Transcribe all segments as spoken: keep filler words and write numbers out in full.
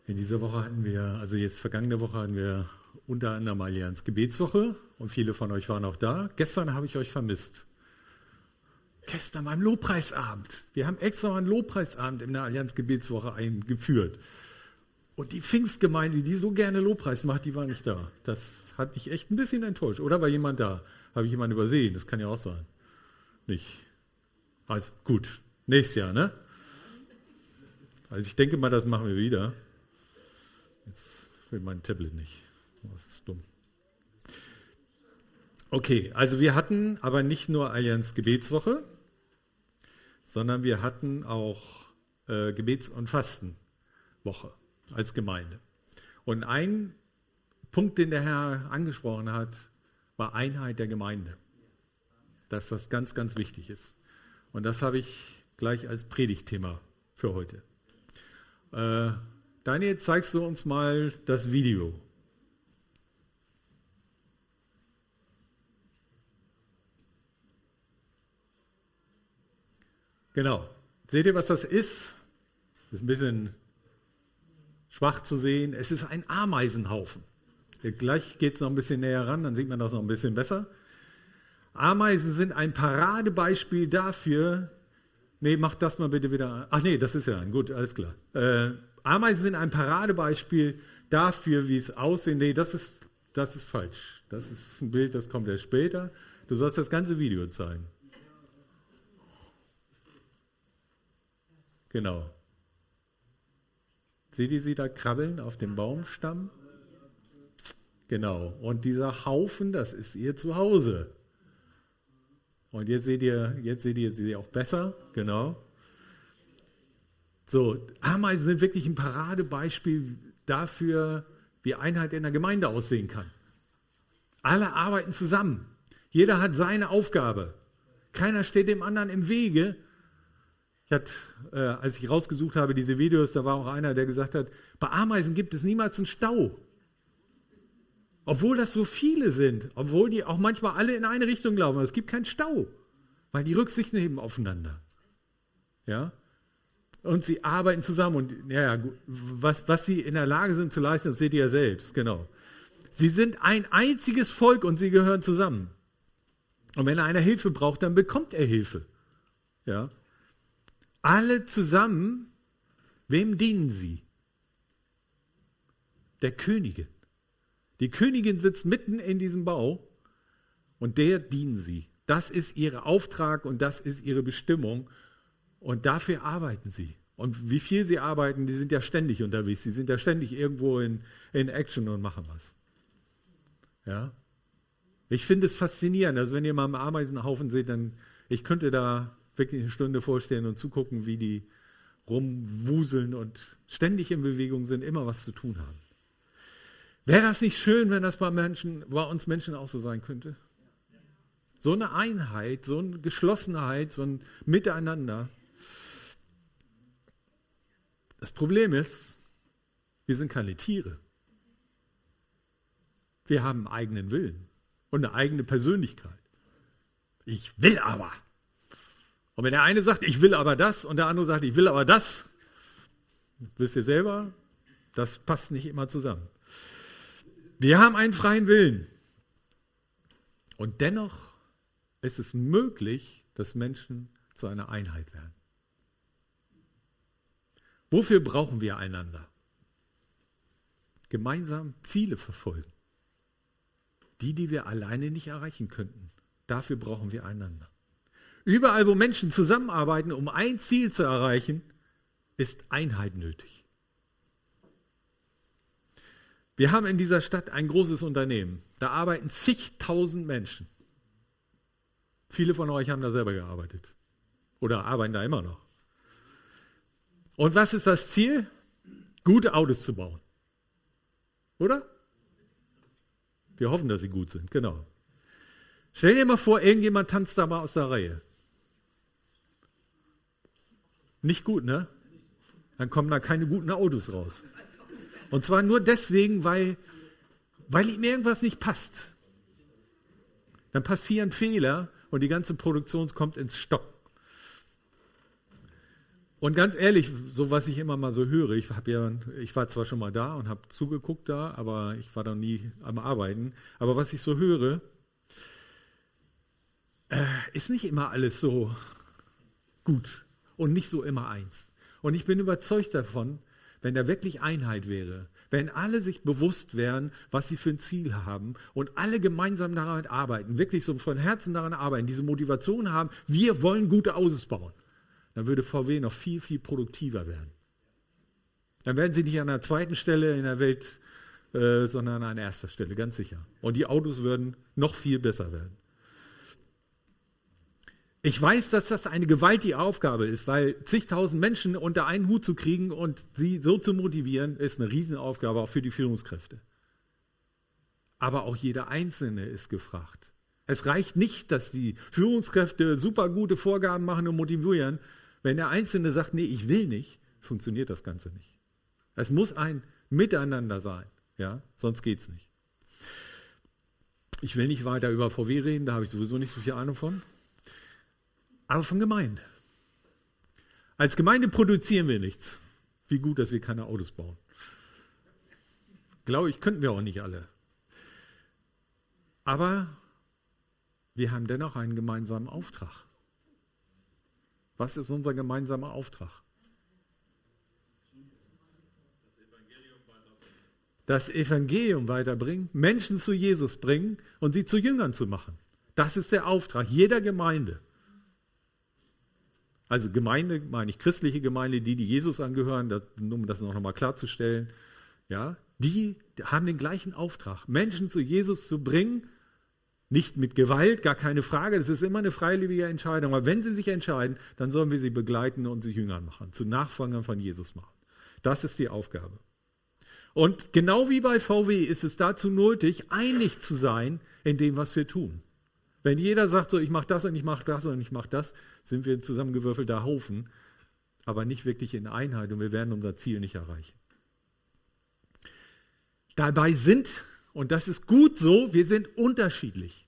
In dieser Woche hatten wir, also jetzt vergangene Woche hatten wir unter anderem Allianz Gebetswoche und viele von euch waren auch da. Gestern habe ich euch vermisst. Gestern beim Lobpreisabend. Wir haben extra mal einen Lobpreisabend in der Allianz Gebetswoche eingeführt. Und die Pfingstgemeinde, die so gerne Lobpreis macht, die war nicht da. Das hat mich echt ein bisschen enttäuscht. Oder war jemand da? Habe ich jemanden übersehen? Das kann ja auch sein. Nicht. Also gut, nächstes Jahr, ne? Also ich denke mal, das machen wir wieder. Jetzt will mein Tablet nicht. Das ist dumm. Okay, also wir hatten aber nicht nur Allianz Gebetswoche, sondern wir hatten auch äh, Gebets- und Fastenwoche als Gemeinde. Und ein Punkt, den der Herr angesprochen hat, war Einheit der Gemeinde. Dass das ganz, ganz wichtig ist. Und das habe ich gleich als Predigtthema für heute. Äh, Daniel, zeigst du uns mal das Video? Genau. Seht ihr, was das ist? Das ist ein bisschen schwach zu sehen. Es ist ein Ameisenhaufen. Gleich geht es noch ein bisschen näher ran, dann sieht man das noch ein bisschen besser. Ameisen sind ein Paradebeispiel dafür. Nee, mach das mal bitte wieder. Ach nee, das ist ja ein. Gut, alles klar. Äh, Ameisen sind ein Paradebeispiel dafür, wie es aussehen. Nee, das ist, das ist falsch. Das ist ein Bild, das kommt erst später. Du sollst das ganze Video zeigen. Genau. Seht ihr sie da krabbeln auf dem Baumstamm? Genau. Und dieser Haufen, das ist ihr Zuhause. Und jetzt seht ihr, jetzt seht ihr sie auch besser. Genau. So, Ameisen sind wirklich ein Paradebeispiel dafür, wie Einheit in der Gemeinde aussehen kann. Alle arbeiten zusammen. Jeder hat seine Aufgabe. Keiner steht dem anderen im Wege. Ich hatte, äh, als ich rausgesucht habe, diese Videos, da war auch einer, der gesagt hat, bei Ameisen gibt es niemals einen Stau. Obwohl das so viele sind, obwohl die auch manchmal alle in eine Richtung laufen, aber es gibt keinen Stau, weil die Rücksicht nehmen aufeinander. Ja? Und sie arbeiten zusammen und ja, ja, was, was sie in der Lage sind zu leisten, das seht ihr ja selbst, genau. Sie sind ein einziges Volk und sie gehören zusammen. Und wenn einer Hilfe braucht, dann bekommt er Hilfe. Ja? Alle zusammen, wem dienen sie? Der Königin. Die Königin sitzt mitten in diesem Bau und der dienen sie. Das ist ihr Auftrag und das ist ihre Bestimmung und dafür arbeiten sie. Und wie viel sie arbeiten, die sind ja ständig unterwegs. Sie sind ja ständig irgendwo in, in Action und machen was. Ja? Ich finde es faszinierend, also wenn ihr mal einen Ameisenhaufen seht, dann ich könnte da wirklich eine Stunde vorstellen und zugucken, wie die rumwuseln und ständig in Bewegung sind, immer was zu tun haben. Wäre das nicht schön, wenn das bei, Menschen, bei uns Menschen auch so sein könnte? So eine Einheit, so eine Geschlossenheit, so ein Miteinander. Das Problem ist, wir sind keine Tiere. Wir haben einen eigenen Willen und eine eigene Persönlichkeit. Ich will aber. Und wenn der eine sagt, ich will aber das und der andere sagt, ich will aber das, wisst ihr selber, das passt nicht immer zusammen. Wir haben einen freien Willen. Und dennoch ist es möglich, dass Menschen zu einer Einheit werden. Wofür brauchen wir einander? Gemeinsam Ziele verfolgen. Die, die wir alleine nicht erreichen könnten. Dafür brauchen wir einander. Überall, wo Menschen zusammenarbeiten, um ein Ziel zu erreichen, ist Einheit nötig. Wir haben in dieser Stadt ein großes Unternehmen. Da arbeiten zigtausend Menschen. Viele von euch haben da selber gearbeitet. Oder arbeiten da immer noch. Und was ist das Ziel? Gute Autos zu bauen. Oder? Wir hoffen, dass sie gut sind, genau. Stell dir mal vor, irgendjemand tanzt da mal aus der Reihe. Nicht gut, ne? Dann kommen da keine guten Autos raus. Und zwar nur deswegen, weil, weil ihm irgendwas nicht passt. Dann passieren Fehler und die ganze Produktion kommt ins Stocken. Und ganz ehrlich, so was ich immer mal so höre, ich, hab ja, ich war zwar schon mal da und habe zugeguckt da, aber ich war da nie am Arbeiten. Aber was ich so höre, äh, ist nicht immer alles so gut und nicht so immer eins. Und ich bin überzeugt davon, wenn da wirklich Einheit wäre, wenn alle sich bewusst wären, was sie für ein Ziel haben und alle gemeinsam daran arbeiten, wirklich so von Herzen daran arbeiten, diese Motivation haben, wir wollen gute Autos bauen, dann würde V W noch viel, viel produktiver werden. Dann wären sie nicht an der zweiten Stelle in der Welt, äh, sondern an erster Stelle, ganz sicher. Und die Autos würden noch viel besser werden. Ich weiß, dass das eine gewaltige Aufgabe ist, weil zigtausend Menschen unter einen Hut zu kriegen und sie so zu motivieren, ist eine Riesenaufgabe, auch für die Führungskräfte. Aber auch jeder Einzelne ist gefragt. Es reicht nicht, dass die Führungskräfte super gute Vorgaben machen und motivieren. Wenn der Einzelne sagt, nee, ich will nicht, funktioniert das Ganze nicht. Es muss ein Miteinander sein, ja? Sonst geht es nicht. Ich will nicht weiter über V W reden, da habe ich sowieso nicht so viel Ahnung von. Aber von Gemeinde. Als Gemeinde produzieren wir nichts. Wie gut, dass wir keine Autos bauen. Glaube ich, könnten wir auch nicht alle. Aber wir haben dennoch einen gemeinsamen Auftrag. Was ist unser gemeinsamer Auftrag? Das Evangelium weiterbringen, Menschen zu Jesus bringen und sie zu Jüngern zu machen. Das ist der Auftrag jeder Gemeinde. Also Gemeinde, meine ich christliche Gemeinde, die, die Jesus angehören, das, um das noch mal klarzustellen, ja, die haben den gleichen Auftrag, Menschen zu Jesus zu bringen, nicht mit Gewalt, gar keine Frage, das ist immer eine freiwillige Entscheidung, aber wenn sie sich entscheiden, dann sollen wir sie begleiten und sie Jüngern machen, zu Nachfolgern von Jesus machen. Das ist die Aufgabe. Und genau wie bei V W ist es dazu nötig, einig zu sein in dem, was wir tun. Wenn jeder sagt, so ich mache das und ich mache das und ich mache das, sind wir ein zusammengewürfelter Haufen, aber nicht wirklich in Einheit und wir werden unser Ziel nicht erreichen. Dabei sind, und das ist gut so, wir sind unterschiedlich.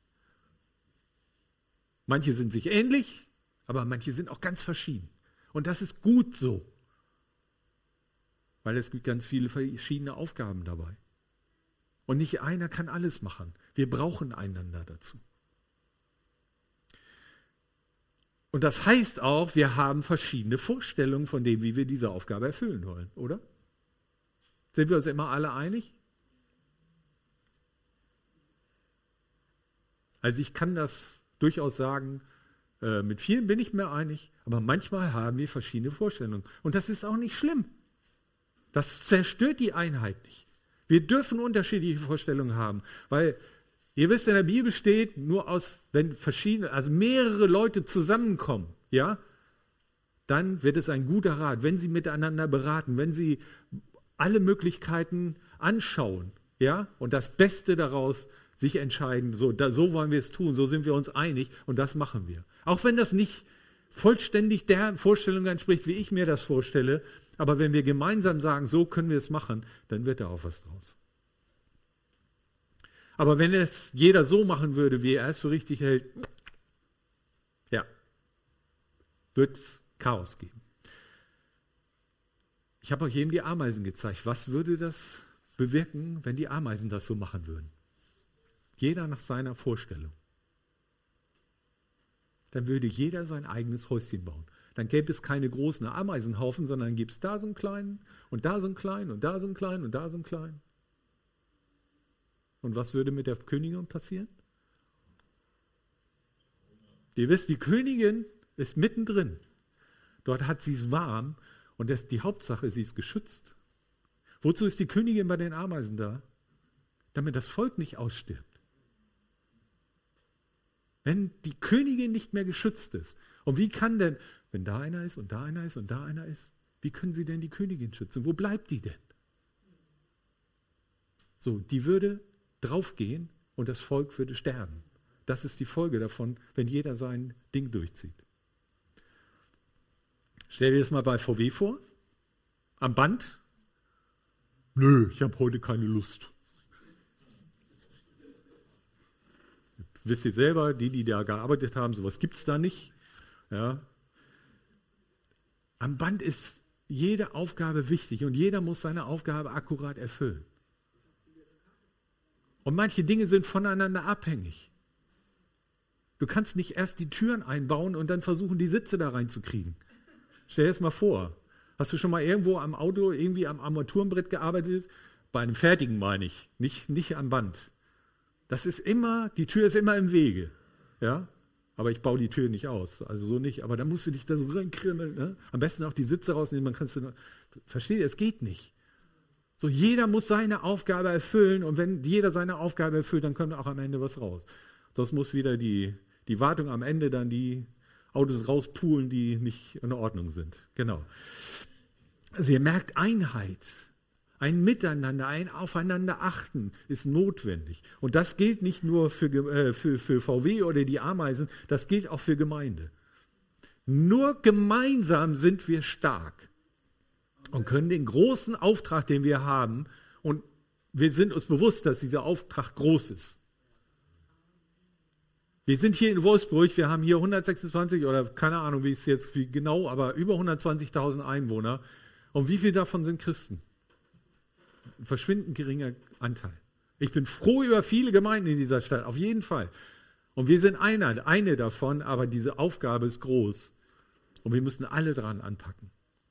Manche sind sich ähnlich, aber manche sind auch ganz verschieden. Und das ist gut so, weil es gibt ganz viele verschiedene Aufgaben dabei. Und nicht einer kann alles machen. Wir brauchen einander dazu. Und das heißt auch, wir haben verschiedene Vorstellungen von dem, wie wir diese Aufgabe erfüllen wollen, oder? Sind wir uns immer alle einig? Also ich kann das durchaus sagen, äh, mit vielen bin ich mir einig, aber manchmal haben wir verschiedene Vorstellungen. Und das ist auch nicht schlimm. Das zerstört die Einheit nicht. Wir dürfen unterschiedliche Vorstellungen haben, weil ihr wisst, in der Bibel steht, nur aus, wenn verschiedene, also mehrere Leute zusammenkommen, ja, dann wird es ein guter Rat, wenn sie miteinander beraten, wenn sie alle Möglichkeiten anschauen, ja, und das Beste daraus sich entscheiden, so, da, so wollen wir es tun, so sind wir uns einig und das machen wir. Auch wenn das nicht vollständig der Vorstellung entspricht, wie ich mir das vorstelle, aber wenn wir gemeinsam sagen, so können wir es machen, dann wird da auch was draus. Aber wenn es jeder so machen würde, wie er es für richtig hält, ja, wird es Chaos geben. Ich habe euch eben die Ameisen gezeigt. Was würde das bewirken, wenn die Ameisen das so machen würden? Jeder nach seiner Vorstellung. Dann würde jeder sein eigenes Häuschen bauen. Dann gäbe es keine großen Ameisenhaufen, sondern dann gäbe es da so einen kleinen und da so einen kleinen und da so einen kleinen und da so einen kleinen. Und was würde mit der Königin passieren? Ihr wisst, die Königin ist mittendrin. Dort hat sie es warm und das, die Hauptsache, sie ist geschützt. Wozu ist die Königin bei den Ameisen da? Damit das Volk nicht ausstirbt. Wenn die Königin nicht mehr geschützt ist. Und wie kann denn, wenn da einer ist und da einer ist und da einer ist, wie können sie denn die Königin schützen? Wo bleibt die denn? So, die würde draufgehen und das Volk würde sterben. Das ist die Folge davon, wenn jeder sein Ding durchzieht. Stell dir das mal bei V W vor. Am Band. Nö, ich habe heute keine Lust. Wisst ihr selber, die, die da gearbeitet haben, sowas gibt es da nicht. Ja. Am Band ist jede Aufgabe wichtig und jeder muss seine Aufgabe akkurat erfüllen. Und manche Dinge sind voneinander abhängig. Du kannst nicht erst die Türen einbauen und dann versuchen, die Sitze da reinzukriegen. Stell dir das mal vor. Hast du schon mal irgendwo am Auto, irgendwie am Armaturenbrett gearbeitet? Bei einem fertigen meine ich, nicht, nicht am Band. Das ist immer, die Tür ist immer im Wege. Ja? Aber ich baue die Tür nicht aus, also so nicht. Aber da musst du dich da so reinkrimmeln. Ne? Am besten auch die Sitze rausnehmen, man kannst du, versteht ihr, es geht nicht. So, jeder muss seine Aufgabe erfüllen und wenn jeder seine Aufgabe erfüllt, dann kommt auch am Ende was raus. Sonst muss wieder die, die Wartung am Ende dann die Autos rauspulen, die nicht in Ordnung sind. Genau. Also ihr merkt, Einheit, ein Miteinander, ein Aufeinander-Achten ist notwendig. Und das gilt nicht nur für, äh, für, für V W oder die Ameisen, das gilt auch für Gemeinde. Nur gemeinsam sind wir stark und können den großen Auftrag, den wir haben, und wir sind uns bewusst, dass dieser Auftrag groß ist. Wir sind hier in Wolfsburg, wir haben hier hundertsechsundzwanzig oder keine Ahnung, wie es jetzt wie genau, aber über hundertzwanzigtausend Einwohner. Und wie viele davon sind Christen? Ein verschwindend geringer Anteil. Ich bin froh über viele Gemeinden in dieser Stadt, auf jeden Fall. Und wir sind eine, eine davon, aber diese Aufgabe ist groß. Und wir müssen alle dran anpacken.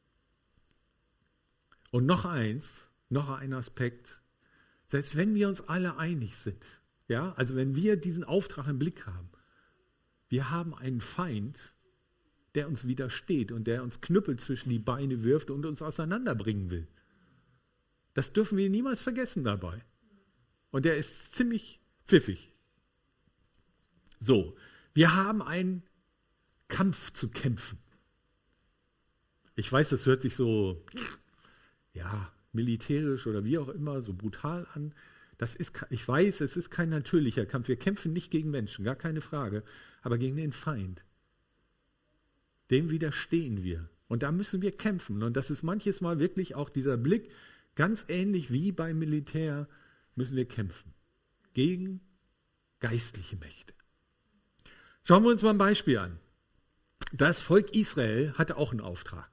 Und noch eins, noch ein Aspekt, selbst wenn wir uns alle einig sind, ja, also wenn wir diesen Auftrag im Blick haben, wir haben einen Feind, der uns widersteht und der uns Knüppel zwischen die Beine wirft und uns auseinanderbringen will. Das dürfen wir niemals vergessen dabei. Und der ist ziemlich pfiffig. So, wir haben einen Kampf zu kämpfen. Ich weiß, das hört sich so, ja, militärisch oder wie auch immer, so brutal an. Das ist, ich weiß, es ist kein natürlicher Kampf. Wir kämpfen nicht gegen Menschen, gar keine Frage, aber gegen den Feind. Dem widerstehen wir. Und da müssen wir kämpfen. Und das ist manches Mal wirklich auch dieser Blick, ganz ähnlich wie beim Militär, müssen wir kämpfen. Gegen geistliche Mächte. Schauen wir uns mal ein Beispiel an. Das Volk Israel hatte auch einen Auftrag.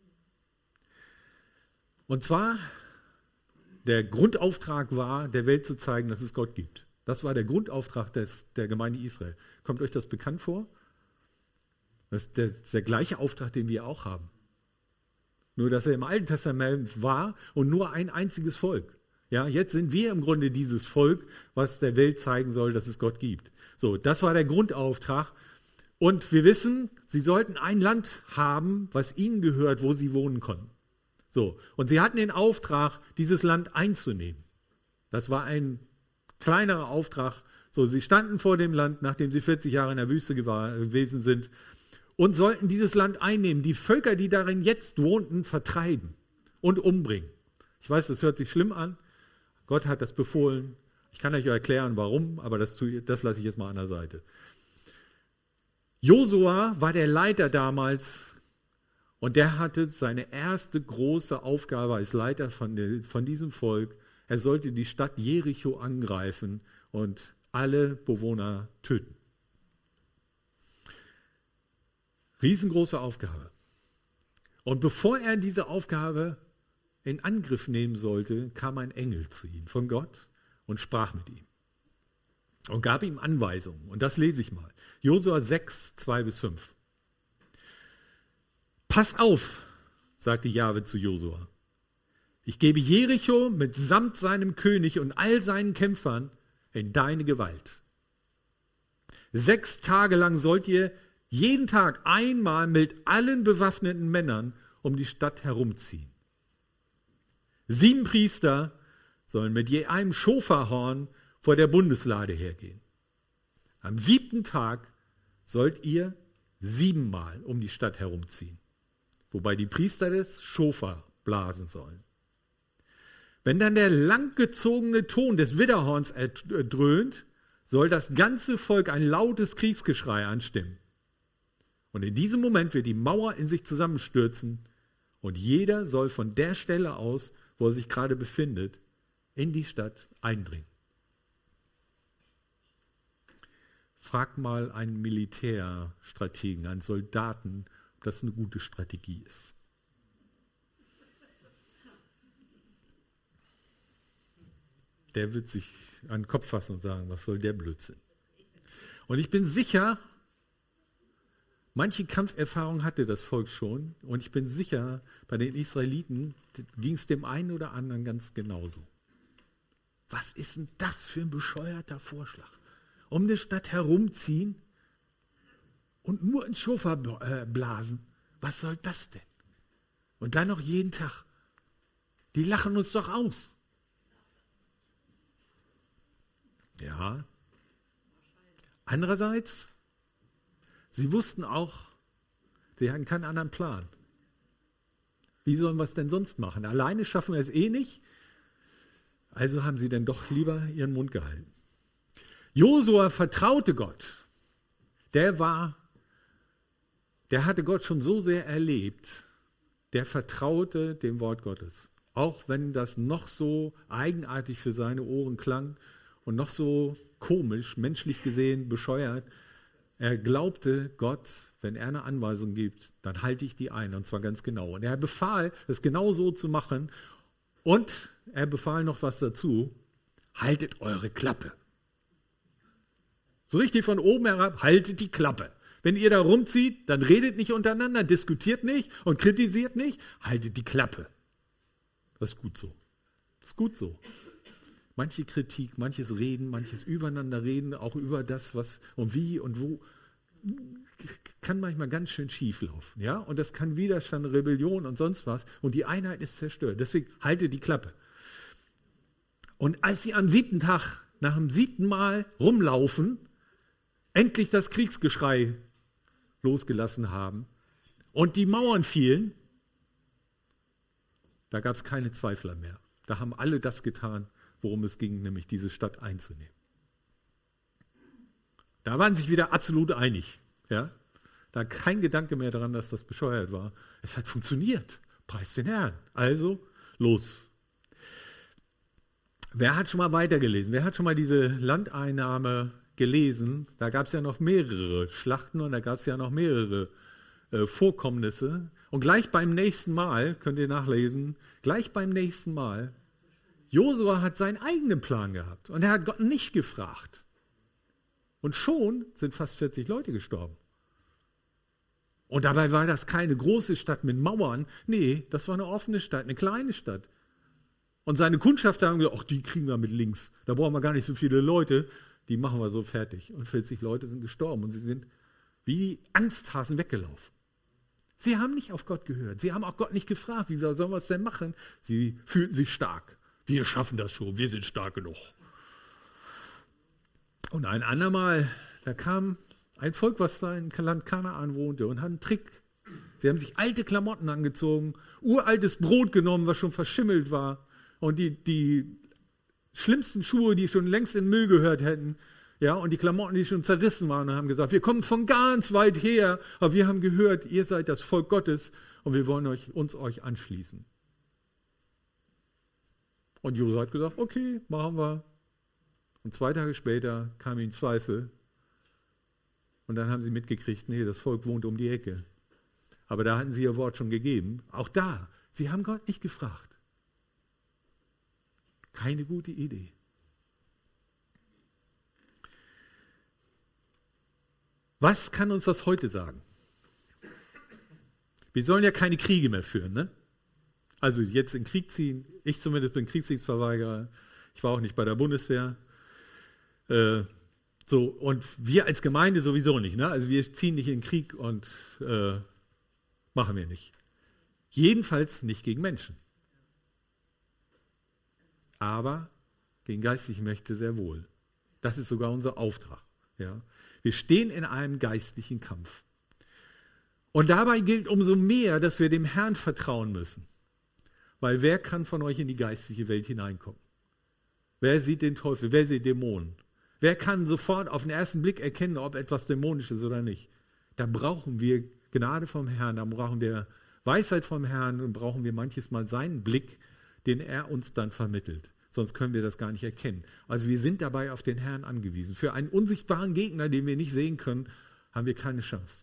Und zwar, der Grundauftrag war, der Welt zu zeigen, dass es Gott gibt. Das war der Grundauftrag des, der Gemeinde Israel. Kommt euch das bekannt vor? Das ist der, das ist der gleiche Auftrag, den wir auch haben. Nur, dass er im Alten Testament war und nur ein einziges Volk. Ja, jetzt sind wir im Grunde dieses Volk, was der Welt zeigen soll, dass es Gott gibt. So, das war der Grundauftrag. Und wir wissen, sie sollten ein Land haben, was ihnen gehört, wo sie wohnen konnten. So, und sie hatten den Auftrag, dieses Land einzunehmen. Das war ein kleinerer Auftrag. So, sie standen vor dem Land, nachdem sie vierzig Jahre in der Wüste gewesen sind, und sollten dieses Land einnehmen, die Völker, die darin jetzt wohnten, vertreiben und umbringen. Ich weiß, das hört sich schlimm an. Gott hat das befohlen. Ich kann euch erklären, warum, aber das, das lasse ich jetzt mal an der Seite. Josua war der Leiter damals und der hatte seine erste große Aufgabe als Leiter von, der, von diesem Volk. Er sollte die Stadt Jericho angreifen und alle Bewohner töten. Riesengroße Aufgabe. Und bevor er diese Aufgabe in Angriff nehmen sollte, kam ein Engel zu ihm von Gott und sprach mit ihm und gab ihm Anweisungen. Und das lese ich mal. Josua sechs, zwei bis fünf. Pass auf, sagte Jahwe zu Josua. Ich gebe Jericho mitsamt seinem König und all seinen Kämpfern in deine Gewalt. Sechs Tage lang sollt ihr jeden Tag einmal mit allen bewaffneten Männern um die Stadt herumziehen. Sieben Priester sollen mit je einem Schofarhorn vor der Bundeslade hergehen. Am siebten Tag sollt ihr siebenmal um die Stadt herumziehen, wobei die Priester des Schofar blasen sollen. Wenn dann der langgezogene Ton des Widderhorns erdröhnt, soll das ganze Volk ein lautes Kriegsgeschrei anstimmen. Und in diesem Moment wird die Mauer in sich zusammenstürzen und jeder soll von der Stelle aus, wo er sich gerade befindet, in die Stadt eindringen. Frag mal einen Militärstrategen, einen Soldaten, ob das eine gute Strategie ist. der wird sich an den Kopf fassen und sagen, was soll der Blödsinn? Und ich bin sicher, manche Kampferfahrung hatte das Volk schon. Und ich bin sicher, bei den Israeliten ging es dem einen oder anderen ganz genauso. Was ist denn das für ein bescheuerter Vorschlag? Um eine Stadt herumziehen und nur ins Schofar blasen. Was soll das denn? Und dann noch jeden Tag. Die lachen uns doch aus. Ja. Andererseits, sie wussten auch, sie hatten keinen anderen Plan. Wie sollen wir es denn sonst machen? Alleine schaffen wir es eh nicht. Also haben sie dann doch lieber ihren Mund gehalten. Josua vertraute Gott. Der war, der hatte Gott schon so sehr erlebt, der vertraute dem Wort Gottes. Auch wenn das noch so eigenartig für seine Ohren klang und noch so komisch, menschlich gesehen, bescheuert. Er glaubte Gott, wenn er eine Anweisung gibt, dann halte ich die ein, und zwar ganz genau. Und er befahl, es genau so zu machen. Und er befahl noch was dazu: haltet eure Klappe. So richtig von oben herab, haltet die Klappe. Wenn ihr da rumzieht, dann redet nicht untereinander, diskutiert nicht und kritisiert nicht, haltet die Klappe. Das ist gut so. Das ist gut so. Manche Kritik, manches Reden, manches Übereinander reden, auch über das, was und wie und wo, kann manchmal ganz schön schief laufen. Ja? Und das kann Widerstand, Rebellion und sonst was. Und die Einheit ist zerstört. Deswegen halte die Klappe. Und als sie am siebten Tag, nach dem siebten Mal rumlaufen, endlich das Kriegsgeschrei losgelassen haben und die Mauern fielen, da gab es keine Zweifler mehr. Da haben alle das getan, worum es ging, nämlich diese Stadt einzunehmen. Da waren sich wieder absolut einig. Ja? Da kein Gedanke mehr daran, dass das bescheuert war. Es hat funktioniert. Preis den Herrn. Also, los. Wer hat schon mal weitergelesen? Wer hat schon mal diese Landeinnahme gelesen? Da gab es ja noch mehrere Schlachten und da gab es ja noch mehrere äh, Vorkommnisse. Und gleich beim nächsten Mal, könnt ihr nachlesen, gleich beim nächsten Mal, Josua hat seinen eigenen Plan gehabt und er hat Gott nicht gefragt. Und schon sind fast vierzig Leute gestorben. Und dabei war das keine große Stadt mit Mauern. Nee, das war eine offene Stadt, eine kleine Stadt. Und seine Kundschafter haben gesagt, ach, die kriegen wir mit links. Da brauchen wir gar nicht so viele Leute, die machen wir so fertig. Und vierzig Leute sind gestorben und sie sind wie Angsthasen weggelaufen. Sie haben nicht auf Gott gehört. Sie haben auch Gott nicht gefragt, wie sollen wir es denn machen? Sie fühlten sich stark. Wir schaffen das schon, wir sind stark genug. Und ein andermal, da kam ein Volk, was da im Land Kanaan wohnte und hat einen Trick. Sie haben sich alte Klamotten angezogen, uraltes Brot genommen, was schon verschimmelt war und die, die schlimmsten Schuhe, die schon längst in den Müll gehört hätten, ja, und die Klamotten, die schon zerrissen waren, und haben gesagt, wir kommen von ganz weit her, aber wir haben gehört, ihr seid das Volk Gottes und wir wollen euch, uns euch anschließen. Und Josua hat gesagt, okay, machen wir. Und zwei Tage später kam ihnen Zweifel. Und dann haben sie mitgekriegt, nee, das Volk wohnt um die Ecke. Aber da hatten sie ihr Wort schon gegeben. Auch da, sie haben Gott nicht gefragt. Keine gute Idee. Was kann uns das heute sagen? Wir sollen ja keine Kriege mehr führen, ne? Also jetzt in Krieg ziehen. Ich zumindest bin Kriegsdienstverweigerer. Ich war auch nicht bei der Bundeswehr. Äh, so, und wir als Gemeinde sowieso nicht. Ne? Also wir ziehen nicht in den Krieg und äh, machen wir nicht. Jedenfalls nicht gegen Menschen. Aber gegen geistliche Mächte sehr wohl. Das ist sogar unser Auftrag. Ja? Wir stehen in einem geistlichen Kampf. Und dabei gilt umso mehr, dass wir dem Herrn vertrauen müssen. Weil wer kann von euch in die geistliche Welt hineinkommen? Wer sieht den Teufel? Wer sieht Dämonen? Wer kann sofort auf den ersten Blick erkennen, ob etwas dämonisch ist oder nicht? Da brauchen wir Gnade vom Herrn, da brauchen wir Weisheit vom Herrn und brauchen wir manches Mal seinen Blick, den er uns dann vermittelt. Sonst können wir das gar nicht erkennen. Also wir sind dabei auf den Herrn angewiesen. Für einen unsichtbaren Gegner, den wir nicht sehen können, haben wir keine Chance.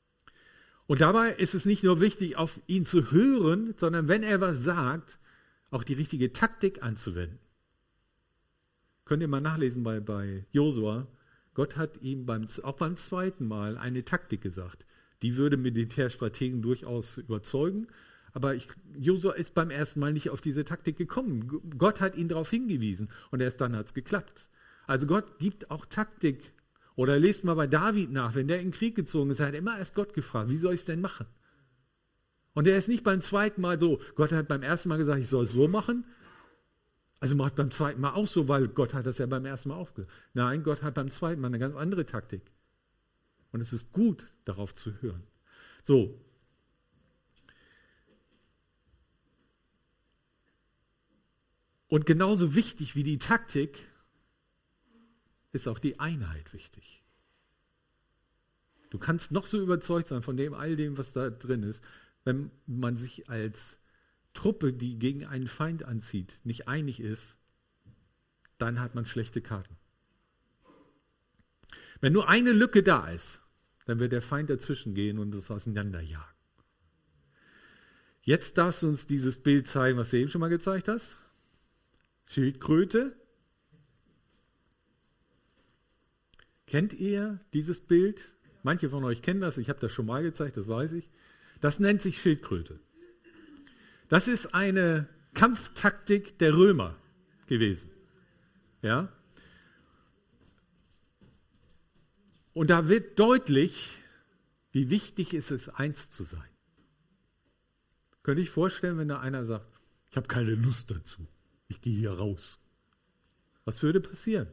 Und dabei ist es nicht nur wichtig, auf ihn zu hören, sondern wenn er was sagt, auch die richtige Taktik anzuwenden. Könnt ihr mal nachlesen bei, bei Josua. Gott hat ihm beim, auch beim zweiten Mal eine Taktik gesagt. Die würde Militärstrategen durchaus überzeugen. Aber ich, Josua ist beim ersten Mal nicht auf diese Taktik gekommen. Gott hat ihn darauf hingewiesen und erst dann hat es geklappt. Also Gott gibt auch Taktik. Oder lest mal bei David nach, wenn der in den Krieg gezogen ist, hat er immer erst Gott gefragt, wie soll ich es denn machen? Und er ist nicht beim zweiten Mal so, Gott hat beim ersten Mal gesagt, ich soll es so machen. Also macht beim zweiten Mal auch so, weil Gott hat das ja beim ersten Mal auch gesagt. Nein, Gott hat beim zweiten Mal eine ganz andere Taktik. Und es ist gut, darauf zu hören. So. Und genauso wichtig wie die Taktik ist auch die Einheit wichtig. Du kannst noch so überzeugt sein von dem, all dem, was da drin ist, wenn man sich als Truppe, die gegen einen Feind anzieht, nicht einig ist, dann hat man schlechte Karten. Wenn nur eine Lücke da ist, dann wird der Feind dazwischen gehen und es auseinanderjagen. Jetzt darfst du uns dieses Bild zeigen, was du eben schon mal gezeigt hast. Schildkröte. Kennt ihr dieses Bild? Manche von euch kennen das, ich habe das schon mal gezeigt, das weiß ich. Das nennt sich Schildkröte. Das ist eine Kampftaktik der Römer gewesen. Ja? Und da wird deutlich, wie wichtig es ist, eins zu sein. Könnte ich vorstellen, wenn da einer sagt, ich habe keine Lust dazu, ich gehe hier raus. Was würde passieren?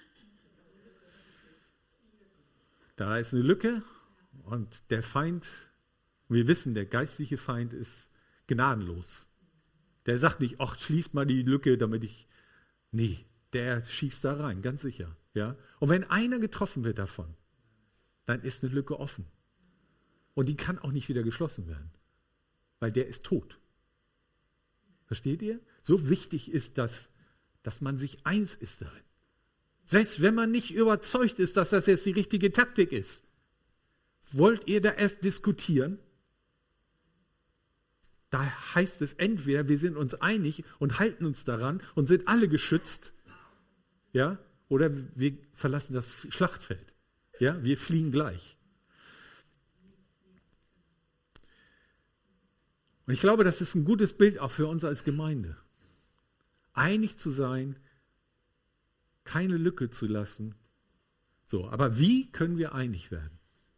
Da ist eine Lücke und der Feind, wir wissen, der geistliche Feind ist gnadenlos. Der sagt nicht, ach, schließt mal die Lücke, damit ich... Nee, der schießt da rein, ganz sicher. Ja? Und wenn einer getroffen wird davon, dann ist eine Lücke offen. Und die kann auch nicht wieder geschlossen werden, weil der ist tot. Versteht ihr? So wichtig ist das, dass man sich eins ist darin. Selbst wenn man nicht überzeugt ist, dass das jetzt die richtige Taktik ist. Wollt ihr da erst diskutieren? Da heißt es entweder, wir sind uns einig und halten uns daran und sind alle geschützt, ja, oder wir verlassen das Schlachtfeld. Ja, wir fliehen gleich. Und ich glaube, das ist ein gutes Bild auch für uns als Gemeinde. Einig zu sein, keine Lücke zu lassen. So, aber wie können wir einig werden?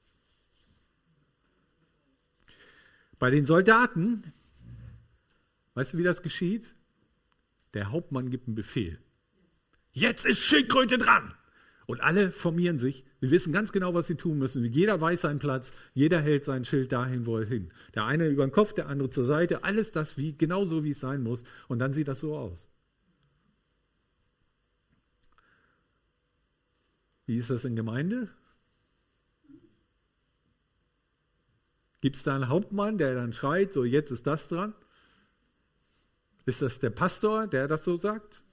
Bei den Soldaten, weißt du, wie das geschieht? Der Hauptmann gibt einen Befehl. Jetzt ist Schildkröte dran! Und alle formieren sich. Wir wissen ganz genau, was sie tun müssen. Jeder weiß seinen Platz. Jeder hält sein Schild dahin, wo er hin. Der eine über den Kopf, der andere zur Seite. Alles das wie, genauso, wie es sein muss. Und dann sieht das so aus. Wie ist das in Gemeinde? Gibt es da einen Hauptmann, der dann schreit, so jetzt ist das dran? Ist das der Pastor, der das so sagt?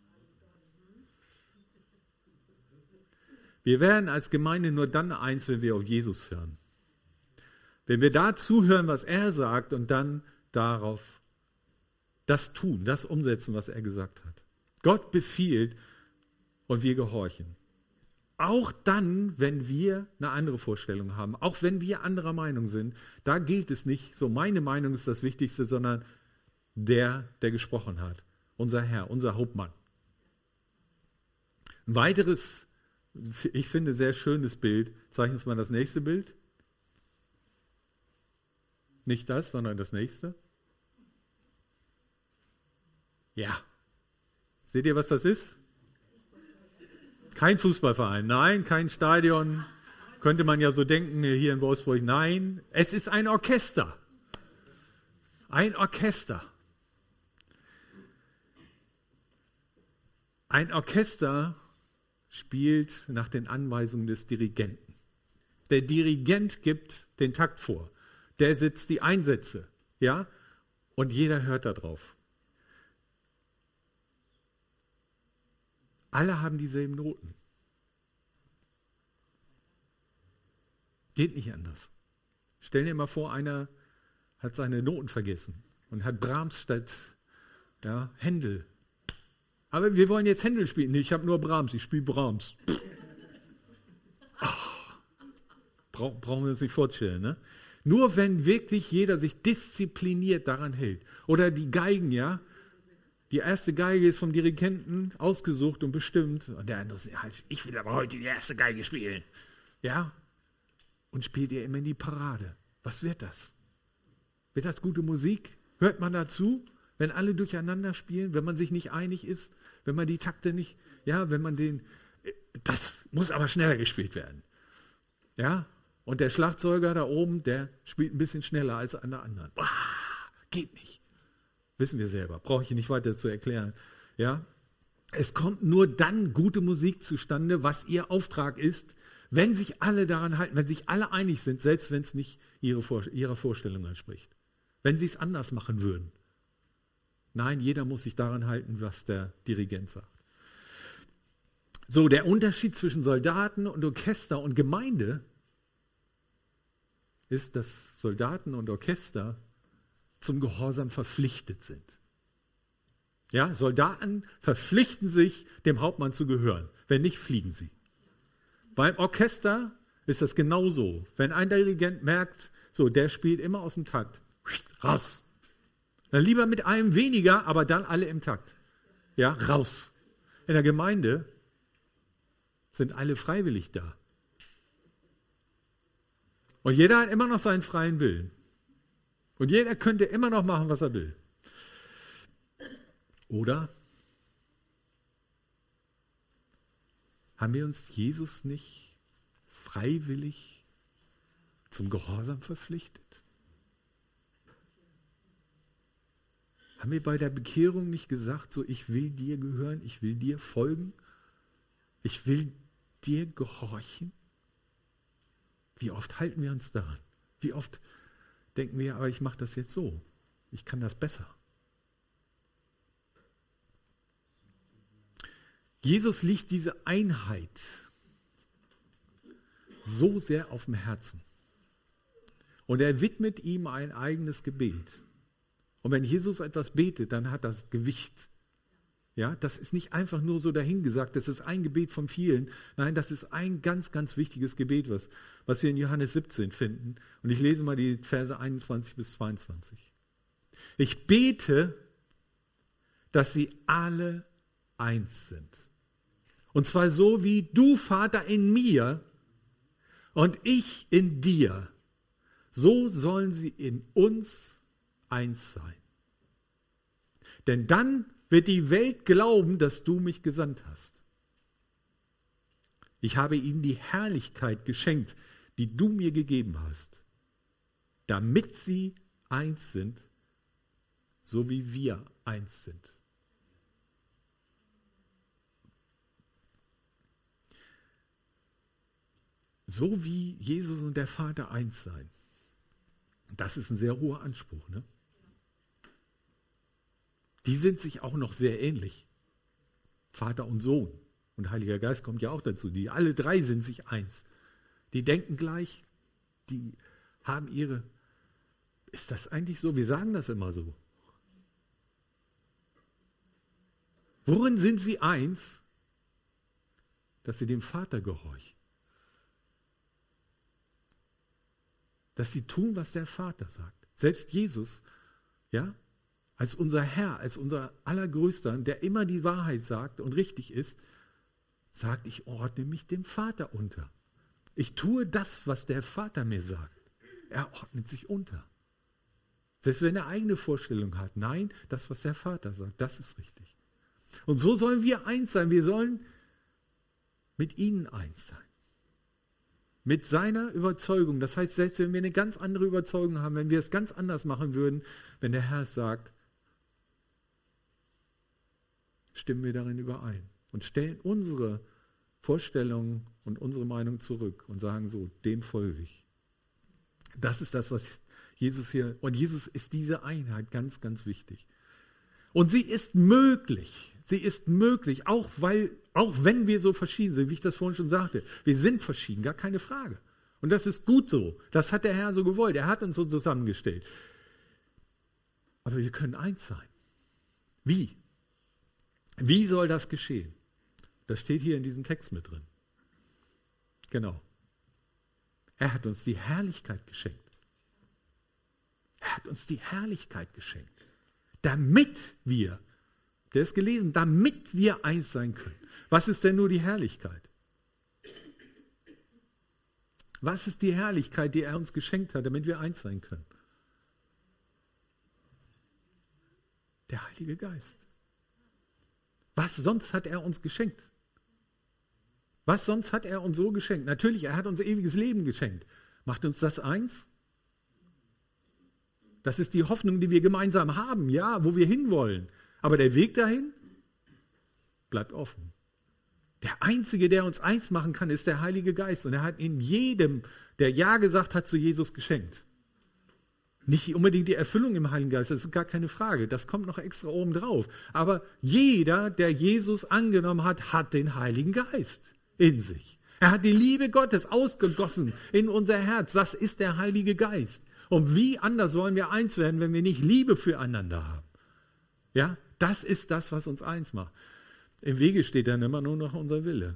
Wir werden als Gemeinde nur dann eins, wenn wir auf Jesus hören. Wenn wir da zuhören, was er sagt und dann darauf das tun, das umsetzen, was er gesagt hat. Gott befiehlt und wir gehorchen. Auch dann, wenn wir eine andere Vorstellung haben, auch wenn wir anderer Meinung sind, da gilt es nicht, so meine Meinung ist das Wichtigste, sondern der, der gesprochen hat, unser Herr, unser Hauptmann. Ein weiteres, ich finde, sehr schönes Bild, zeichnen uns mal das nächste Bild. Nicht das, sondern das nächste. Ja. Seht ihr, was das ist? Kein Fußballverein, nein, kein Stadion. Könnte man ja so denken, hier in Wolfsburg, nein. Es ist ein Orchester. Ein Orchester. Ein Orchester spielt nach den Anweisungen des Dirigenten. Der Dirigent gibt den Takt vor. Der setzt die Einsätze, ja, und jeder hört da drauf. Alle haben dieselben Noten. Geht nicht anders. Stell dir mal vor, einer hat seine Noten vergessen und hat Brahms statt Ja, Händel. Aber wir wollen jetzt Händel spielen. Nee, ich habe nur Brahms, ich spiele Brahms. Oh. Bra- brauchen wir uns nicht vorstellen, ne? Nur wenn wirklich jeder sich diszipliniert daran hält. Oder die Geigen, ja. Die erste Geige ist vom Dirigenten ausgesucht und bestimmt. Und der andere sagt, halt, ich will aber heute die erste Geige spielen. Ja. Und spielt ihr immer in die Parade. Was wird das? Wird das gute Musik? Hört man dazu, wenn alle durcheinander spielen, wenn man sich nicht einig ist, wenn man die Takte nicht, ja, wenn man den, das muss aber schneller gespielt werden. Ja. Und der Schlagzeuger da oben, der spielt ein bisschen schneller als alle anderen. Boah, geht nicht. Wissen wir selber, brauche ich nicht weiter zu erklären. Ja? Es kommt nur dann gute Musik zustande, was ihr Auftrag ist, wenn sich alle daran halten, wenn sich alle einig sind, selbst wenn es nicht ihre, ihrer Vorstellung entspricht. Wenn sie es anders machen würden. Nein, jeder muss sich daran halten, was der Dirigent sagt. So, der Unterschied zwischen Soldaten und Orchester und Gemeinde ist, dass Soldaten und Orchester zum Gehorsam verpflichtet sind. Ja, Soldaten verpflichten sich, dem Hauptmann zu gehören. Wenn nicht, fliegen sie. Beim Orchester ist das genauso. Wenn ein Dirigent merkt, so, der spielt immer aus dem Takt, raus. Dann lieber mit einem weniger, aber dann alle im Takt. Ja, raus. In der Gemeinde sind alle freiwillig da. Und jeder hat immer noch seinen freien Willen. Und jeder könnte immer noch machen, was er will. Oder haben wir uns Jesus nicht freiwillig zum Gehorsam verpflichtet? Haben wir bei der Bekehrung nicht gesagt, so ich will dir gehören, ich will dir folgen, ich will dir gehorchen? Wie oft halten wir uns daran? Wie oft denken wir, aber ich mache das jetzt so, ich kann das besser. Jesus liegt diese Einheit so sehr auf dem Herzen. Und er widmet ihm ein eigenes Gebet. Und wenn Jesus etwas betet, dann hat das Gewicht. Ja, das ist nicht einfach nur so dahingesagt, das ist ein Gebet von vielen. Nein, das ist ein ganz, ganz wichtiges Gebet, was, was wir in Johannes siebzehn finden. Und ich lese mal die Verse einundzwanzig bis zweiundzwanzig. Ich bete, dass sie alle eins sind. Und zwar so wie du, Vater, in mir und ich in dir. So sollen sie in uns eins sein. Denn dann wird die Welt glauben, dass du mich gesandt hast. Ich habe ihnen die Herrlichkeit geschenkt, die du mir gegeben hast, damit sie eins sind, so wie wir eins sind. So wie Jesus und der Vater eins sein. Das ist ein sehr hoher Anspruch, ne? Die sind sich auch noch sehr ähnlich. Vater und Sohn. Und Heiliger Geist kommt ja auch dazu. Die alle drei sind sich eins. Die denken gleich, die haben ihre... Ist das eigentlich so? Wir sagen das immer so. Worin sind sie eins? Dass sie dem Vater gehorchen. Dass sie tun, was der Vater sagt. Selbst Jesus, ja, als unser Herr, als unser Allergrößter, der immer die Wahrheit sagt und richtig ist, sagt, ich ordne mich dem Vater unter. Ich tue das, was der Vater mir sagt. Er ordnet sich unter. Selbst wenn er eigene Vorstellung hat. Nein, das, was der Vater sagt, das ist richtig. Und so sollen wir eins sein. Wir sollen mit ihnen eins sein. Mit seiner Überzeugung. Das heißt, selbst wenn wir eine ganz andere Überzeugung haben, wenn wir es ganz anders machen würden, wenn der Herr es sagt, stimmen wir darin überein und stellen unsere Vorstellungen und unsere Meinung zurück und sagen so, dem folge ich. Das ist das, was Jesus hier, und Jesus ist diese Einheit ganz, ganz wichtig. Und sie ist möglich, sie ist möglich, auch, weil, auch wenn wir so verschieden sind, wie ich das vorhin schon sagte. Wir sind verschieden, gar keine Frage. Und das ist gut so. Das hat der Herr so gewollt. Er hat uns so zusammengestellt. Aber wir können eins sein. Wie? Wie soll das geschehen? Das steht hier in diesem Text mit drin. Genau. Er hat uns die Herrlichkeit geschenkt. Er hat uns die Herrlichkeit geschenkt. Damit wir, der ist gelesen, damit wir eins sein können. Was ist denn nur die Herrlichkeit? Was ist die Herrlichkeit, die er uns geschenkt hat, damit wir eins sein können? Der Heilige Geist. Was sonst hat er uns geschenkt? Was sonst hat er uns so geschenkt? Natürlich, er hat uns ewiges Leben geschenkt. Macht uns das eins? Das ist die Hoffnung, die wir gemeinsam haben, ja, wo wir hinwollen. Aber der Weg dahin bleibt offen. Der Einzige, der uns eins machen kann, ist der Heilige Geist. Und er hat in jedem, der Ja gesagt hat, zu Jesus geschenkt. Nicht unbedingt die Erfüllung im Heiligen Geist, das ist gar keine Frage. Das kommt noch extra oben drauf. Aber jeder, der Jesus angenommen hat, hat den Heiligen Geist in sich. Er hat die Liebe Gottes ausgegossen in unser Herz. Das ist der Heilige Geist. Und wie anders wollen wir eins werden, wenn wir nicht Liebe füreinander haben? Ja, das ist das, was uns eins macht. Im Wege steht dann immer nur noch unser Wille.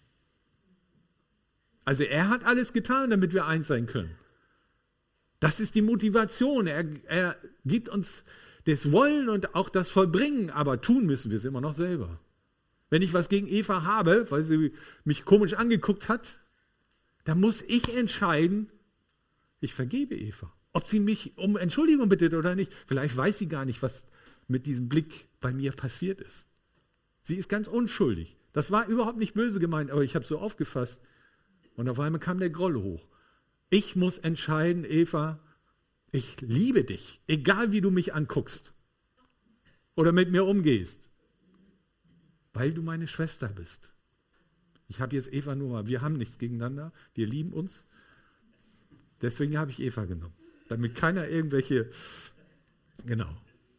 Also er hat alles getan, damit wir eins sein können. Das ist die Motivation. Er, er gibt uns das Wollen und auch das Vollbringen, aber tun müssen wir es immer noch selber. Wenn ich was gegen Eva habe, weil sie mich komisch angeguckt hat, dann muss ich entscheiden, ich vergebe Eva. Ob sie mich um Entschuldigung bittet oder nicht. Vielleicht weiß sie gar nicht, was mit diesem Blick bei mir passiert ist. Sie ist ganz unschuldig. Das war überhaupt nicht böse gemeint, aber ich habe so aufgefasst. Und auf einmal kam der Groll hoch. Ich muss entscheiden, Eva, ich liebe dich, egal wie du mich anguckst oder mit mir umgehst, weil du meine Schwester bist. Ich habe jetzt Eva nur mal, wir haben nichts gegeneinander, wir lieben uns. Deswegen habe ich Eva genommen, damit keiner irgendwelche, genau.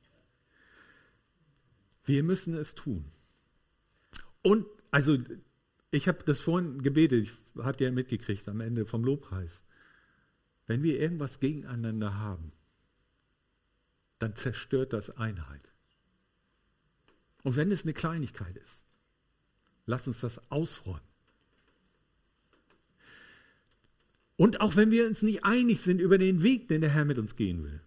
Wir müssen es tun. Und, also, ich habe das vorhin gebetet, habt ihr ja mitgekriegt am Ende vom Lobpreis. Wenn wir irgendwas gegeneinander haben, dann zerstört das Einheit. Und wenn es eine Kleinigkeit ist, lass uns das ausräumen. Und auch wenn wir uns nicht einig sind über den Weg, den der Herr mit uns gehen will.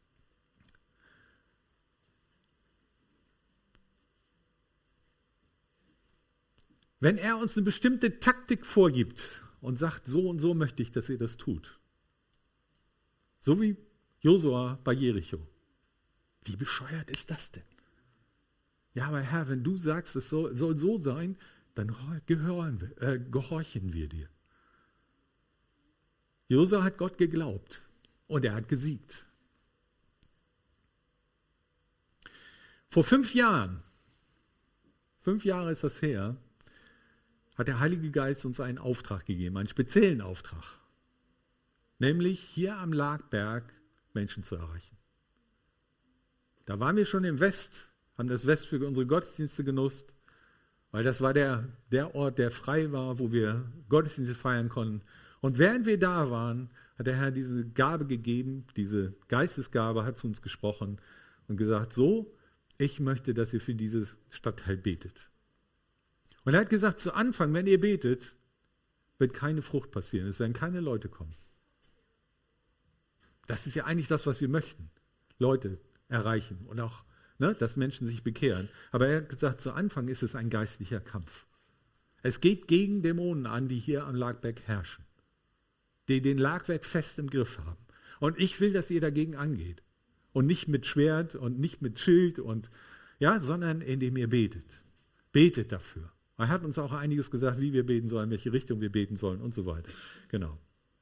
Wenn er uns eine bestimmte Taktik vorgibt und sagt, so und so möchte ich, dass ihr das tut. So wie Josua bei Jericho. Wie bescheuert ist das denn? Ja, aber Herr, wenn du sagst, es soll, soll so sein, dann gehören wir, äh, gehorchen wir dir. Josua hat Gott geglaubt und er hat gesiegt. Vor fünf Jahren, fünf Jahre ist das her, hat der Heilige Geist uns einen Auftrag gegeben, einen speziellen Auftrag. Nämlich hier am Lagberg Menschen zu erreichen. Da waren wir schon im West, haben das West für unsere Gottesdienste genutzt, weil das war der, der Ort, der frei war, wo wir Gottesdienste feiern konnten. Und während wir da waren, hat der Herr diese Gabe gegeben, diese Geistesgabe hat zu uns gesprochen und gesagt, so, ich möchte, dass ihr für diese Stadtteil betet. Und er hat gesagt, zu Anfang, wenn ihr betet, wird keine Frucht passieren, es werden keine Leute kommen. Das ist ja eigentlich das, was wir möchten, Leute erreichen und auch, ne, dass Menschen sich bekehren. Aber er hat gesagt, zu Anfang ist es ein geistlicher Kampf. Es geht gegen Dämonen an, die hier am Lagberg herrschen, die den Lagberg fest im Griff haben. Und ich will, dass ihr dagegen angeht. Und nicht mit Schwert und nicht mit Schild, und, ja, sondern indem ihr betet. Betet dafür. Er hat uns auch einiges gesagt, wie wir beten sollen, welche Richtung wir beten sollen und so weiter. Genau.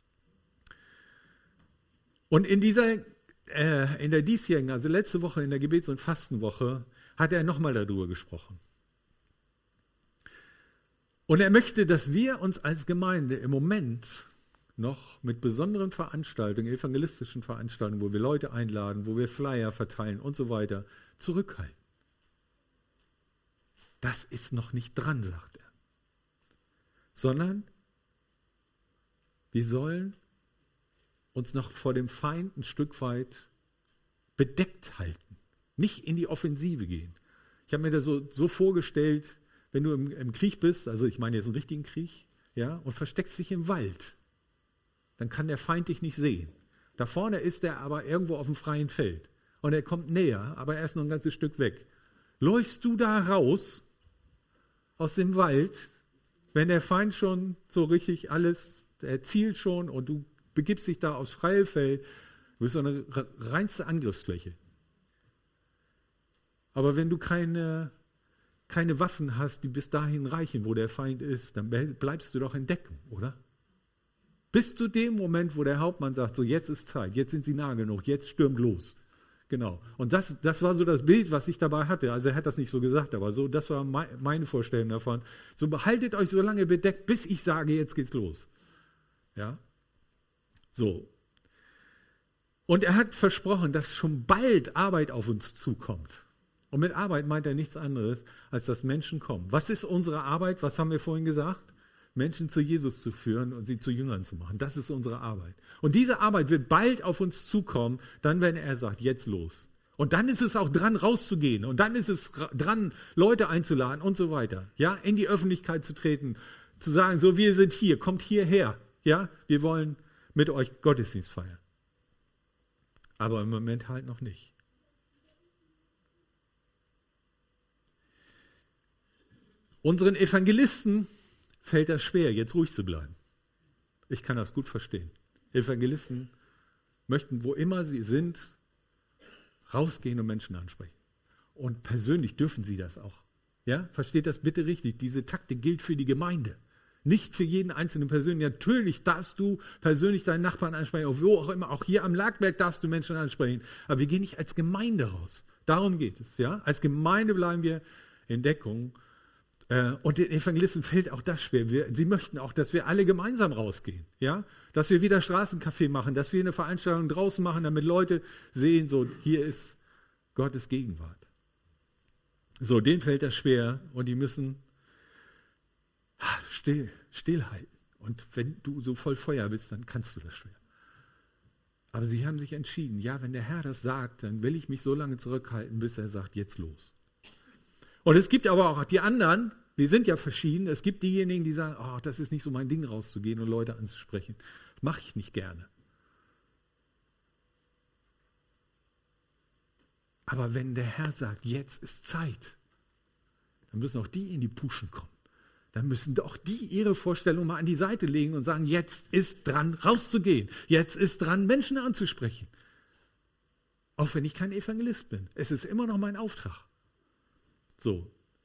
Und in dieser, äh, in der diesjährigen, also letzte Woche in der Gebets- und Fastenwoche, hat er nochmal darüber gesprochen. Und er möchte, dass wir uns als Gemeinde im Moment noch mit besonderen Veranstaltungen, evangelistischen Veranstaltungen, wo wir Leute einladen, wo wir Flyer verteilen und so weiter, zurückhalten. Das ist noch nicht dran, sagt er. Sondern wir sollen uns noch vor dem Feind ein Stück weit bedeckt halten. Nicht in die Offensive gehen. Ich habe mir das so, so vorgestellt, wenn du im, im Krieg bist, also ich meine jetzt einen richtigen Krieg, ja, und versteckst dich im Wald, dann kann der Feind dich nicht sehen. Da vorne ist er aber irgendwo auf dem freien Feld und er kommt näher, aber er ist noch ein ganzes Stück weg. Läufst du da raus aus dem Wald, wenn der Feind schon so richtig alles, er zielt schon und du begibst dich da aufs freie Feld, du bist so eine reinste Angriffsfläche. Aber wenn du keine, keine Waffen hast, die bis dahin reichen, wo der Feind ist, dann bleibst du doch in Deckung, oder? Bis zu dem Moment, wo der Hauptmann sagt, so jetzt ist Zeit, jetzt sind sie nah genug, jetzt stürmt los. Genau. Und das, das war so das Bild, was ich dabei hatte. Also er hat das nicht so gesagt, aber so, das war meine Vorstellung davon. So behaltet euch so lange bedeckt, bis ich sage, jetzt geht's los. Ja? So. Und er hat versprochen, dass schon bald Arbeit auf uns zukommt. Und mit Arbeit meint er nichts anderes, als dass Menschen kommen. Was ist unsere Arbeit? Was haben wir vorhin gesagt? Menschen zu Jesus zu führen und sie zu Jüngern zu machen. Das ist unsere Arbeit. Und diese Arbeit wird bald auf uns zukommen, dann, wenn er sagt, jetzt los. Und dann ist es auch dran, rauszugehen. Und dann ist es dran, Leute einzuladen und so weiter. Ja, in die Öffentlichkeit zu treten, zu sagen, so, wir sind hier, kommt hierher. Ja, wir wollen mit euch Gottesdienst feiern. Aber im Moment halt noch nicht. Unseren Evangelisten fällt das schwer, jetzt ruhig zu bleiben. Ich kann das gut verstehen. Evangelisten möchten, wo immer sie sind, rausgehen und Menschen ansprechen. Und persönlich dürfen sie das auch. Ja, versteht das bitte richtig. Diese Taktik gilt für die Gemeinde. Nicht für jeden einzelnen persönlich. Natürlich darfst du persönlich deinen Nachbarn ansprechen, wo auch immer. Auch hier am Lagberg darfst du Menschen ansprechen. Aber wir gehen nicht als Gemeinde raus. Darum geht es. Ja? Als Gemeinde bleiben wir in Deckung. Und den Evangelisten fällt auch das schwer. Wir, sie möchten auch, dass wir alle gemeinsam rausgehen. Ja? Dass wir wieder Straßencafé machen, dass wir eine Veranstaltung draußen machen, damit Leute sehen, so hier ist Gottes Gegenwart. So, denen fällt das schwer und die müssen still, stillhalten. Und wenn du so voll Feuer bist, dann kannst du das schwer. Aber sie haben sich entschieden, ja, wenn der Herr das sagt, dann will ich mich so lange zurückhalten, bis er sagt, jetzt los. Und es gibt aber auch die anderen, wir sind ja verschieden, es gibt diejenigen, die sagen, oh, das ist nicht so mein Ding, rauszugehen und Leute anzusprechen. Das mache ich nicht gerne. Aber wenn der Herr sagt, jetzt ist Zeit, dann müssen auch die in die Puschen kommen. Dann müssen auch die ihre Vorstellung mal an die Seite legen und sagen, jetzt ist dran, rauszugehen. Jetzt ist dran, Menschen anzusprechen. Auch wenn ich kein Evangelist bin. Es ist immer noch mein Auftrag. So.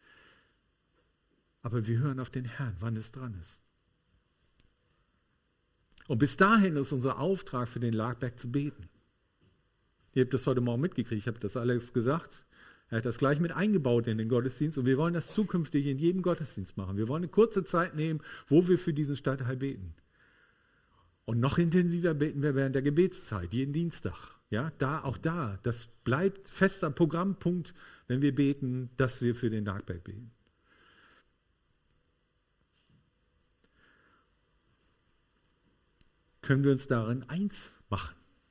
Aber wir hören auf den Herrn, wann es dran ist. Und bis dahin ist unser Auftrag für den Lagberg zu beten. Ihr habt das heute Morgen mitgekriegt, ich habe das alles gesagt. Er hat das gleich mit eingebaut in den Gottesdienst und wir wollen das zukünftig in jedem Gottesdienst machen. Wir wollen eine kurze Zeit nehmen, wo wir für diesen Stadtteil beten. Und noch intensiver beten wir während der Gebetszeit, jeden Dienstag. Ja, da, auch da, das bleibt fester Programmpunkt, wenn wir beten, dass wir für den Lagberg beten. Können wir uns darin eins machen?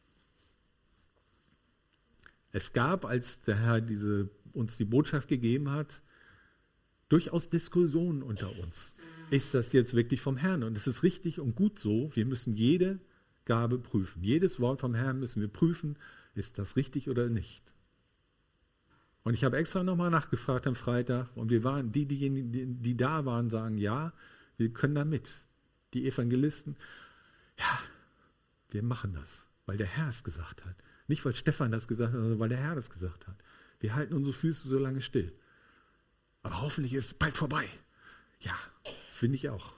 Es gab, als der Herr diese, uns die Botschaft gegeben hat, durchaus Diskussionen unter uns. Ist das jetzt wirklich vom Herrn? Und es ist richtig und gut so. Wir müssen jede Gabe prüfen. Jedes Wort vom Herrn müssen wir prüfen. Ist das richtig oder nicht? Und ich habe extra nochmal nachgefragt am Freitag und wir waren, die, diejenigen, die, die da waren, sagen, ja, wir können da mit. Die Evangelisten, ja, wir machen das, weil der Herr es gesagt hat. Nicht, weil Stefan das gesagt hat, sondern weil der Herr das gesagt hat. Wir halten unsere Füße so lange still. Aber hoffentlich ist es bald vorbei. Ja, finde ich auch.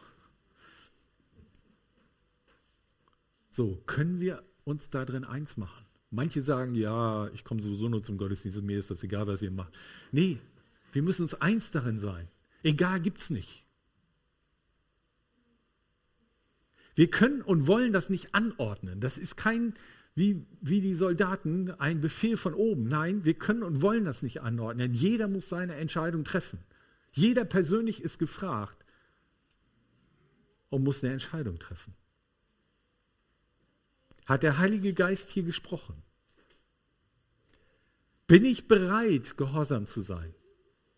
So, können wir uns da drin eins machen? Manche sagen, ja, ich komme sowieso nur zum Gottesdienst, mir ist das egal, was ihr macht. Nee, wir müssen uns eins darin sein. Egal gibt's nicht. Wir können und wollen das nicht anordnen. Das ist kein, wie, wie die Soldaten, ein Befehl von oben. Nein, wir können und wollen das nicht anordnen. Jeder muss seine Entscheidung treffen. Jeder persönlich ist gefragt und muss eine Entscheidung treffen. Hat der Heilige Geist hier gesprochen? Bin ich bereit, gehorsam zu sein?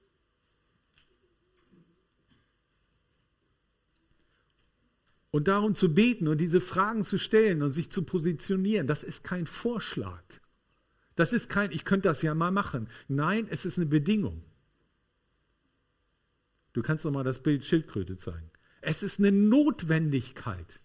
Und darum zu beten und diese Fragen zu stellen und sich zu positionieren, das ist kein Vorschlag. Das ist kein, ich könnte das ja mal machen. Nein, es ist eine Bedingung. Du kannst doch mal das Bild Schildkröte zeigen. Es ist eine Notwendigkeit.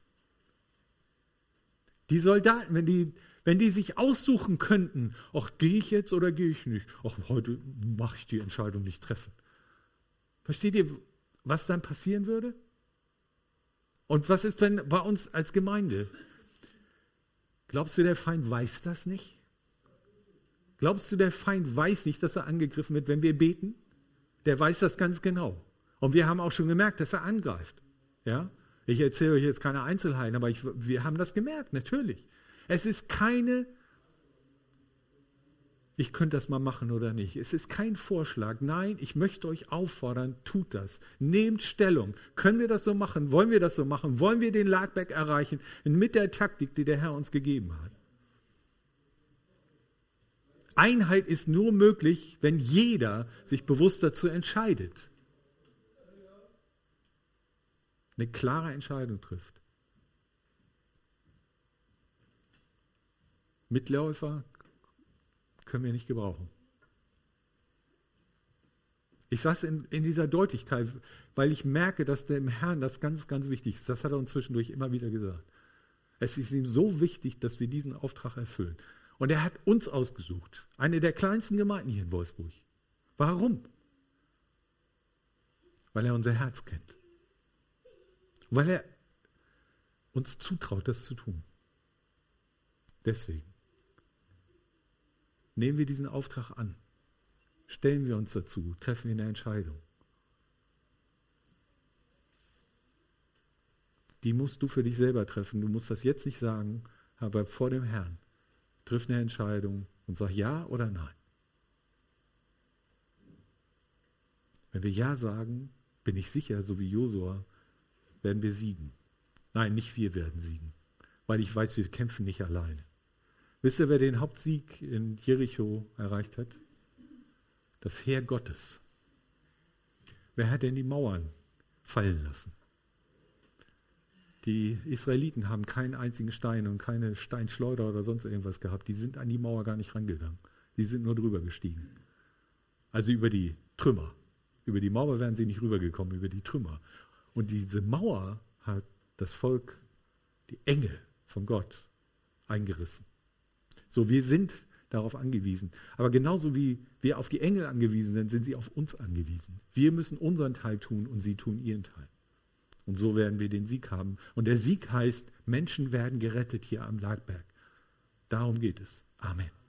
Die Soldaten, wenn die, wenn die sich aussuchen könnten, ach, gehe ich jetzt oder gehe ich nicht? Ach, heute mache ich die Entscheidung nicht treffen. Versteht ihr, was dann passieren würde? Und was ist denn bei uns als Gemeinde? Glaubst du, der Feind weiß das nicht? Glaubst du, der Feind weiß nicht, dass er angegriffen wird, wenn wir beten? Der weiß das ganz genau. Und wir haben auch schon gemerkt, dass er angreift. Ja? Ich erzähle euch jetzt keine Einzelheiten, aber ich, wir haben das gemerkt, natürlich. Es ist keine, ich könnte das mal machen oder nicht. Es ist kein Vorschlag. Nein, ich möchte euch auffordern, tut das. Nehmt Stellung. Können wir das so machen? Wollen wir das so machen? Wollen wir den Lagberg erreichen mit der Taktik, die der Herr uns gegeben hat? Einheit ist nur möglich, wenn jeder sich bewusst dazu entscheidet. Eine klare Entscheidung trifft. Mitläufer können wir nicht gebrauchen. Ich sage es in, in dieser Deutlichkeit, weil ich merke, dass dem Herrn das ganz, ganz wichtig ist. Das hat er uns zwischendurch immer wieder gesagt. Es ist ihm so wichtig, dass wir diesen Auftrag erfüllen. Und er hat uns ausgesucht. Eine der kleinsten Gemeinden hier in Wolfsburg. Warum? Weil er unser Herz kennt. Weil er uns zutraut, das zu tun. Deswegen. Nehmen wir diesen Auftrag an. Stellen wir uns dazu. Treffen wir eine Entscheidung. Die musst du für dich selber treffen. Du musst das jetzt nicht sagen, aber vor dem Herrn. Triff eine Entscheidung und sag ja oder nein. Wenn wir ja sagen, bin ich sicher, so wie Josua, werden wir siegen. Nein, nicht wir werden siegen, weil ich weiß, wir kämpfen nicht alleine. Wisst ihr, wer den Hauptsieg in Jericho erreicht hat? Das Heer Gottes. Wer hat denn die Mauern fallen lassen? Die Israeliten haben keinen einzigen Stein und keine Steinschleuder oder sonst irgendwas gehabt. Die sind an die Mauer gar nicht rangegangen. Die sind nur drüber gestiegen. Also über die Trümmer. Über die Mauer wären sie nicht rübergekommen, über die Trümmer. Und diese Mauer hat das Volk, die Engel von Gott, eingerissen. So, wir sind darauf angewiesen. Aber genauso wie wir auf die Engel angewiesen sind, sind sie auf uns angewiesen. Wir müssen unseren Teil tun und sie tun ihren Teil. Und so werden wir den Sieg haben. Und der Sieg heißt, Menschen werden gerettet hier am Lagberg. Darum geht es. Amen.